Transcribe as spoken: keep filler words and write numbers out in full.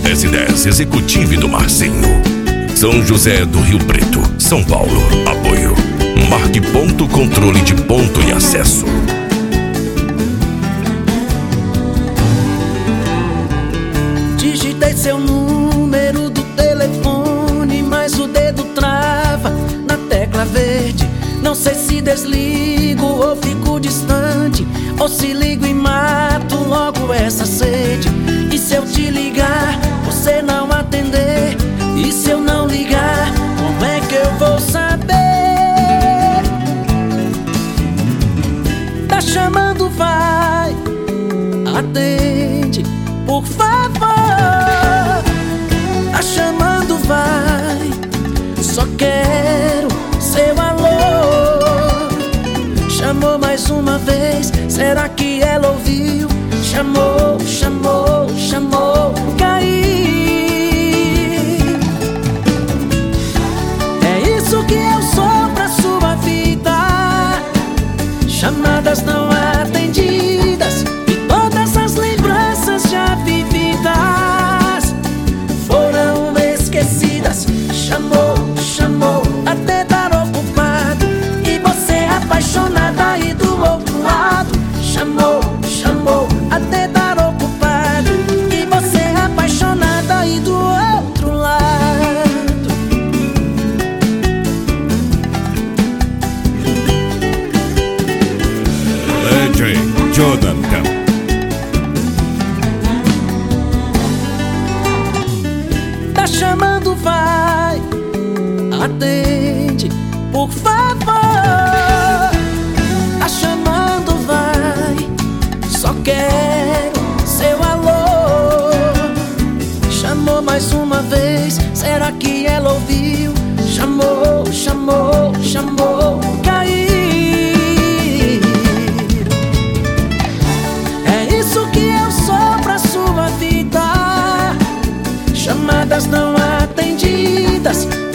S dez Executive do Marcinho. São José do Rio Preto, São Paulo. Apoio Marque Ponto Controle de Ponto e Acesso. Digitei seu número do telefone, mas o dedo trava na tecla verde. Não sei se desligo ou fico distante, ou se ligo e mato logo essa sede. E se eu te ligar, você não atender? E se eu não ligar, como é que eu vou saber? Tá chamando, vai, atende, por favor. Tá chamando, vai, só quero seu alô. Chamou mais uma vez, será que ela ouviu? Chamou, chamou, chamou, caí. É isso que eu sou pra sua vida. Chamadas não atendidas e todas as lembranças já vividas foram esquecidas. Chamou, chamou, até dar ocupado, e você apaixonada aí do outro lado. Chamou, chamou, até dar ocupado, e você apaixonada aí do outro lado. D J Jonathan. Tá chamando, vai, atende, por favor. Tá chamando, vai, só quero seu alô. Chamou mais uma vez, será que ela ouviu? Chamou, chamou, chamou, caí. É isso que eu sou pra sua vida. Chamadas não atendidas